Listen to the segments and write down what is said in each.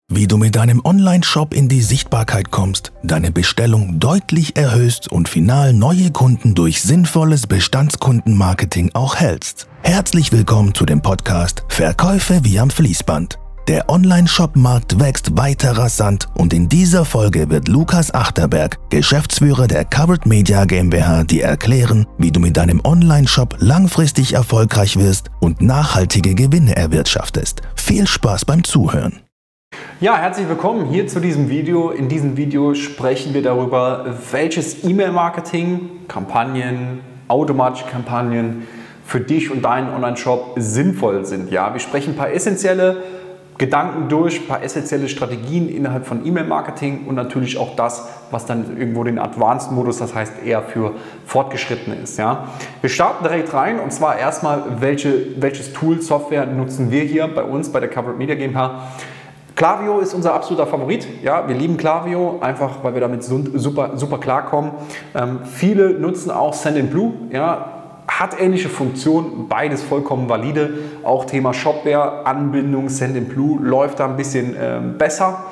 Wie du mit deinem Online-Shop in die Sichtbarkeit kommst, deine Bestellung deutlich erhöhst und final neue Kunden durch sinnvolles Bestandskundenmarketing auch hältst. Herzlich willkommen zu dem Podcast Verkäufe wie am Fließband. Der Online-Shop-Markt wächst weiter rasant und in dieser Folge wird Lukas Achterberg, Geschäftsführer der Covered Media GmbH, dir erklären, wie du mit deinem Online-Shop langfristig erfolgreich wirst und nachhaltige Gewinne erwirtschaftest. Viel Spaß beim Zuhören! Ja, herzlich willkommen hier zu diesem Video. In diesem Video sprechen wir darüber, welches E-Mail-Marketing, Kampagnen, automatische Kampagnen für dich und deinen Online-Shop sinnvoll sind. Ja, wir sprechen ein paar essentielle Gedanken durch, ein paar essentielle Strategien innerhalb von E-Mail-Marketing und natürlich auch das, was dann irgendwo den Advanced-Modus, das heißt eher für Fortgeschrittene ist. Ja. Wir starten direkt rein und zwar erstmal, welches Tool, Software nutzen wir hier bei uns, bei der Covered Media GmbH. Klaviyo ist unser absoluter Favorit. Ja, wir lieben Klaviyo, einfach weil wir damit super klarkommen. Viele nutzen auch Sendinblue. Ja, hat ähnliche Funktionen, beides vollkommen valide. Auch Thema Shopware, Anbindung, Sendinblue läuft da ein bisschen besser.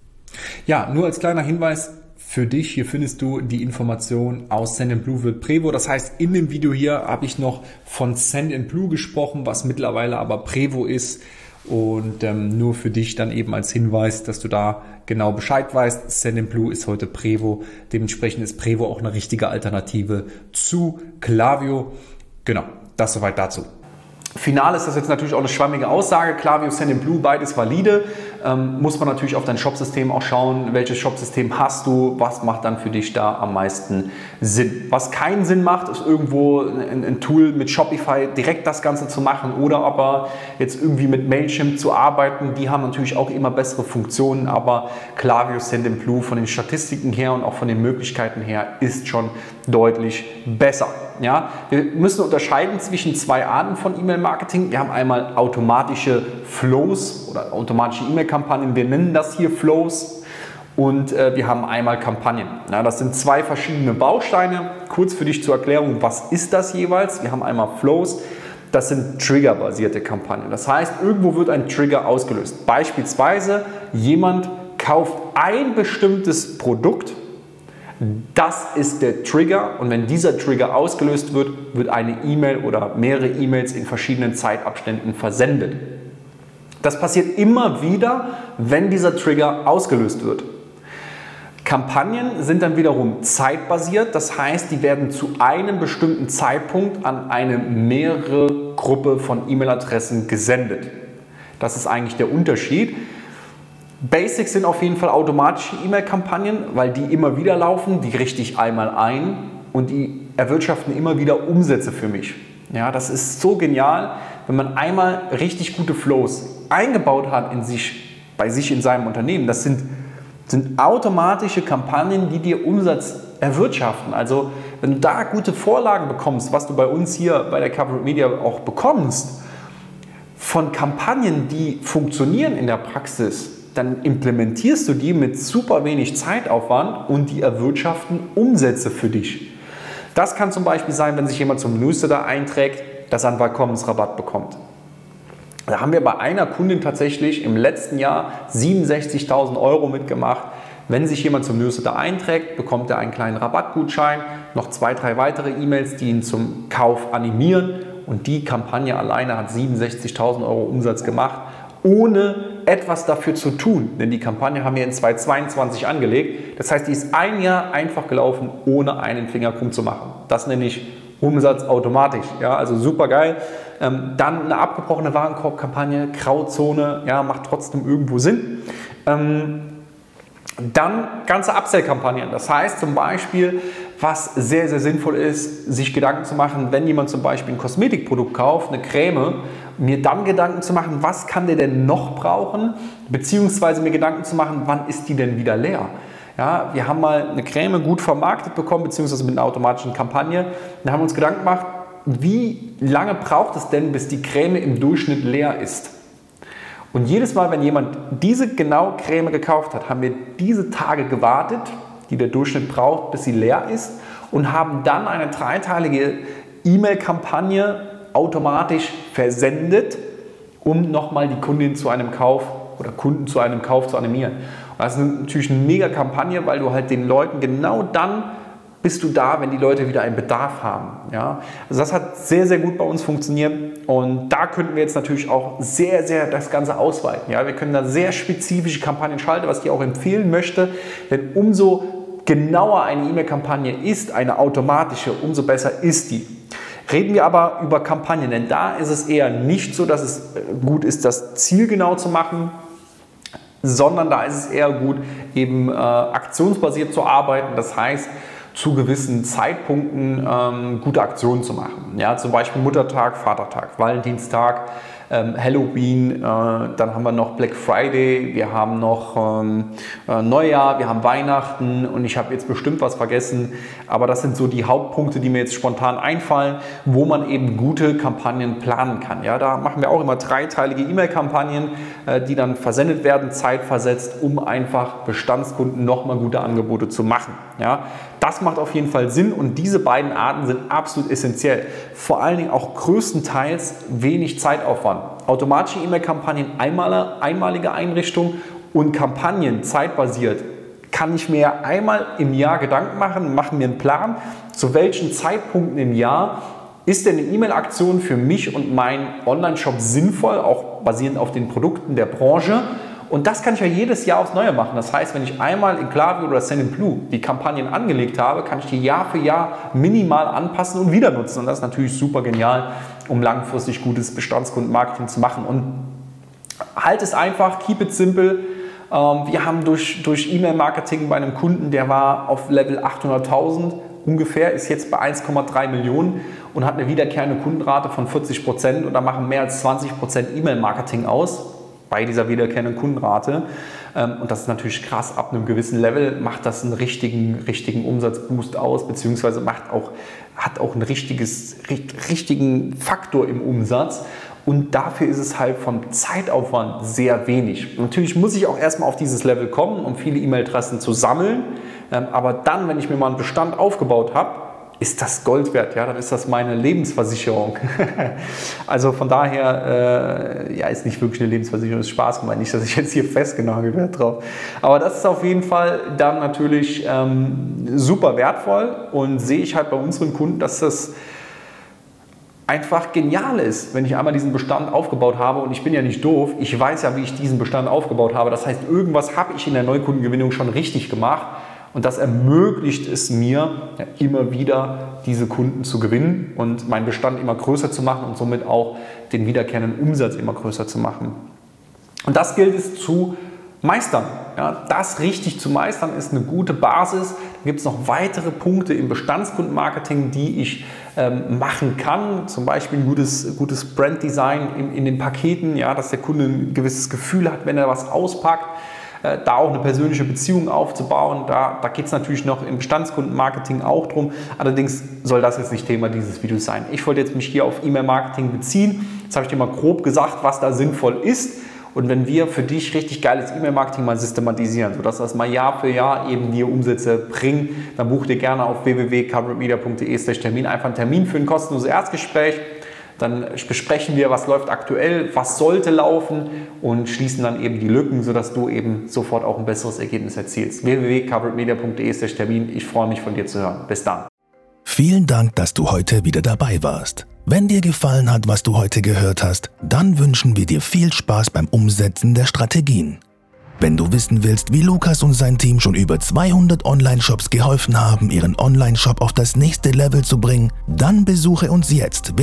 Ja, nur als kleiner Hinweis für dich, hier findest du die Information aus Sendinblue wird Prevo. Das heißt, in dem Video hier habe ich noch von Sendinblue gesprochen, was mittlerweile aber Prevo ist. Und nur für dich dann eben als Hinweis, dass du da genau Bescheid weißt. Sendinblue ist heute Prevo. Dementsprechend ist Prevo auch eine richtige Alternative zu Klaviyo. Genau, das soweit dazu. Final ist das jetzt natürlich auch eine schwammige Aussage. Klaviyo, Sendinblue, beides valide. Muss man natürlich auf dein Shopsystem auch schauen, welches Shopsystem hast du, was macht dann für dich da am meisten Sinn. Was keinen Sinn macht, ist irgendwo ein Tool mit Shopify direkt das Ganze zu machen oder aber jetzt irgendwie mit Mailchimp zu arbeiten. Die haben natürlich auch immer bessere Funktionen, aber Klaviyo, Sendinblue von den Statistiken her und auch von den Möglichkeiten her ist schon deutlich besser. Ja, wir müssen unterscheiden zwischen zwei Arten von E-Mail-Marketing. Wir haben einmal automatische Flows oder automatische E-Mail-Kampagnen. Wir nennen das hier Flows. Und wir haben einmal Kampagnen. Ja, das sind zwei verschiedene Bausteine. Kurz für dich zur Erklärung, was ist das jeweils? Wir haben einmal Flows. Das sind triggerbasierte Kampagnen. Das heißt, irgendwo wird ein Trigger ausgelöst. Beispielsweise jemand kauft ein bestimmtes Produkt. Das ist der Trigger und wenn dieser Trigger ausgelöst wird, wird eine E-Mail oder mehrere E-Mails in verschiedenen Zeitabständen versendet. Das passiert immer wieder, wenn dieser Trigger ausgelöst wird. Kampagnen sind dann wiederum zeitbasiert, das heißt, die werden zu einem bestimmten Zeitpunkt an eine mehrere Gruppe von E-Mail-Adressen gesendet. Das ist eigentlich der Unterschied. Basics sind auf jeden Fall automatische E-Mail-Kampagnen, weil die immer wieder laufen, die richte ich einmal ein und die erwirtschaften immer wieder Umsätze für mich. Ja, das ist so genial, wenn man einmal richtig gute Flows eingebaut hat bei sich in seinem Unternehmen. Das sind automatische Kampagnen, die dir Umsatz erwirtschaften. Also wenn du da gute Vorlagen bekommst, was du bei uns hier bei der Covered Media auch bekommst, von Kampagnen, die funktionieren in der Praxis, dann implementierst du die mit super wenig Zeitaufwand und die erwirtschaften Umsätze für dich. Das kann zum Beispiel sein, wenn sich jemand zum Newsletter einträgt, dass er einen Willkommensrabatt bekommt. Da haben wir bei einer Kundin tatsächlich im letzten Jahr 67.000 € mitgemacht. Wenn sich jemand zum Newsletter einträgt, bekommt er einen kleinen Rabattgutschein, noch 2, 3 weitere E-Mails, die ihn zum Kauf animieren. Und die Kampagne alleine hat 67.000 € Umsatz gemacht, ohne etwas dafür zu tun. Denn die Kampagne haben wir in 2022 angelegt. Das heißt, die ist ein Jahr einfach gelaufen, ohne einen Finger krumm zu machen. Das nenne ich Umsatz automatisch. Ja, also super geil. Dann eine abgebrochene Warenkorbkampagne, Grauzone, ja, macht trotzdem irgendwo Sinn. Dann ganze Upsell-Kampagnen. Das heißt zum Beispiel, was sehr, sehr sinnvoll ist, sich Gedanken zu machen, wenn jemand zum Beispiel ein Kosmetikprodukt kauft, eine Creme, mir dann Gedanken zu machen, was kann der denn noch brauchen, beziehungsweise mir Gedanken zu machen, wann ist die denn wieder leer. Ja, wir haben mal eine Creme gut vermarktet bekommen, beziehungsweise mit einer automatischen Kampagne. Da haben wir uns Gedanken gemacht, wie lange braucht es denn, bis die Creme im Durchschnitt leer ist. Und jedes Mal, wenn jemand diese genau Creme gekauft hat, haben wir diese Tage gewartet, die der Durchschnitt braucht, bis sie leer ist und haben dann eine 3-teilige E-Mail-Kampagne automatisch versendet, um nochmal die Kundin zu einem Kauf oder Kunden zu einem Kauf zu animieren. Und das ist natürlich eine mega Kampagne, weil du halt den Leuten genau dann bist du da, wenn die Leute wieder einen Bedarf haben. Ja? Also das hat sehr, sehr gut bei uns funktioniert und da könnten wir jetzt natürlich auch sehr, sehr das Ganze ausweiten. Ja? Wir können da sehr spezifische Kampagnen schalten, was ich auch empfehlen möchte, denn umso genauer eine E-Mail-Kampagne ist, eine automatische, umso besser ist die. Reden wir aber über Kampagnen, denn da ist es eher nicht so, dass es gut ist, das zielgenau zu machen, sondern da ist es eher gut, eben aktionsbasiert zu arbeiten. Das heißt, zu gewissen Zeitpunkten gute Aktionen zu machen. Ja, zum Beispiel Muttertag, Vatertag, Valentinstag, Halloween, dann haben wir noch Black Friday, wir haben noch Neujahr, wir haben Weihnachten und ich habe jetzt bestimmt was vergessen, aber das sind so die Hauptpunkte, die mir jetzt spontan einfallen, wo man eben gute Kampagnen planen kann. Ja, da machen wir auch immer dreiteilige E-Mail-Kampagnen, die dann versendet werden, zeitversetzt, um einfach Bestandskunden nochmal gute Angebote zu machen. Ja, das macht auf jeden Fall Sinn und diese beiden Arten sind absolut essentiell. Vor allen Dingen auch größtenteils wenig Zeitaufwand. Automatische E-Mail-Kampagnen, einmalige Einrichtung und Kampagnen zeitbasiert. Kann ich mir einmal im Jahr Gedanken machen mir einen Plan, zu welchen Zeitpunkten im Jahr ist denn eine E-Mail-Aktion für mich und meinen Online-Shop sinnvoll, auch basierend auf den Produkten der Branche. Und das kann ich ja jedes Jahr aufs Neue machen. Das heißt, wenn ich einmal in Klaviyo oder Sendinblue die Kampagnen angelegt habe, kann ich die Jahr für Jahr minimal anpassen und wieder nutzen. Und das ist natürlich super genial, um langfristig gutes Bestandskundenmarketing zu machen. Und halt es einfach, keep it simple. Wir haben durch E-Mail-Marketing bei einem Kunden, der war auf Level 800.000 ungefähr, ist jetzt bei 1,3 Millionen und hat eine wiederkehrende Kundenrate von 40% und da machen mehr als 20% E-Mail-Marketing aus bei dieser wiederkehrenden Kundenrate. Und das ist natürlich krass, ab einem gewissen Level macht das einen richtigen Umsatzboost aus, beziehungsweise hat auch einen richtigen Faktor im Umsatz. Und dafür ist es halt vom Zeitaufwand sehr wenig. Natürlich muss ich auch erstmal auf dieses Level kommen, um viele E-Mail-Adressen zu sammeln. Aber dann, wenn ich mir mal einen Bestand aufgebaut habe, ist das Gold wert, ja, dann ist das meine Lebensversicherung. Also von daher, ist nicht wirklich eine Lebensversicherung, ist Spaß gemeint, nicht, dass ich jetzt hier festgenagelt werde drauf. Aber das ist auf jeden Fall dann natürlich super wertvoll und sehe ich halt bei unseren Kunden, dass das einfach genial ist, wenn ich einmal diesen Bestand aufgebaut habe und ich bin ja nicht doof, ich weiß ja, wie ich diesen Bestand aufgebaut habe. Das heißt, irgendwas habe ich in der Neukundengewinnung schon richtig gemacht. Und das ermöglicht es mir, immer wieder diese Kunden zu gewinnen und meinen Bestand immer größer zu machen und somit auch den wiederkehrenden Umsatz immer größer zu machen. Und das gilt es zu meistern. Ja, das richtig zu meistern ist eine gute Basis. Da gibt es noch weitere Punkte im Bestandskundenmarketing, die ich machen kann. Zum Beispiel ein gutes Branddesign in den Paketen, ja, dass der Kunde ein gewisses Gefühl hat, wenn er was auspackt. Da auch eine persönliche Beziehung aufzubauen. Da geht es natürlich noch im Bestandskundenmarketing auch drum. Allerdings soll das jetzt nicht Thema dieses Videos sein. Ich wollte jetzt mich hier auf E-Mail-Marketing beziehen. Jetzt habe ich dir mal grob gesagt, was da sinnvoll ist. Und wenn wir für dich richtig geiles E-Mail-Marketing mal systematisieren, sodass das mal Jahr für Jahr eben dir Umsätze bringt, dann buch dir gerne auf www.coveredmedia.de/Termin einfach einen Termin für ein kostenloses Erstgespräch. Dann besprechen wir, was läuft aktuell, was sollte laufen und schließen dann eben die Lücken, sodass du eben sofort auch ein besseres Ergebnis erzielst. www.coveredmedia.de/Termin. Ich freue mich, von dir zu hören. Bis dann. Vielen Dank, dass du heute wieder dabei warst. Wenn dir gefallen hat, was du heute gehört hast, dann wünschen wir dir viel Spaß beim Umsetzen der Strategien. Wenn du wissen willst, wie Lukas und sein Team schon über 200 Online-Shops geholfen haben, ihren Online-Shop auf das nächste Level zu bringen, dann besuche uns jetzt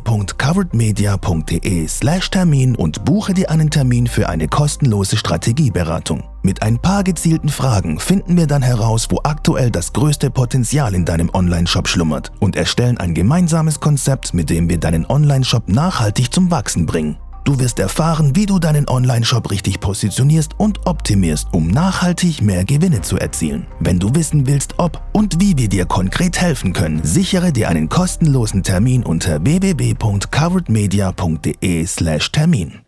www.coveredmedia.de/Termin und buche dir einen Termin für eine kostenlose Strategieberatung. Mit ein paar gezielten Fragen finden wir dann heraus, wo aktuell das größte Potenzial in deinem Online-Shop schlummert und erstellen ein gemeinsames Konzept, mit dem wir deinen Online-Shop nachhaltig zum Wachsen bringen. Du wirst erfahren, wie du deinen Online-Shop richtig positionierst und optimierst, um nachhaltig mehr Gewinne zu erzielen. Wenn du wissen willst, ob und wie wir dir konkret helfen können, sichere dir einen kostenlosen Termin unter www.coveredmedia.de/Termin.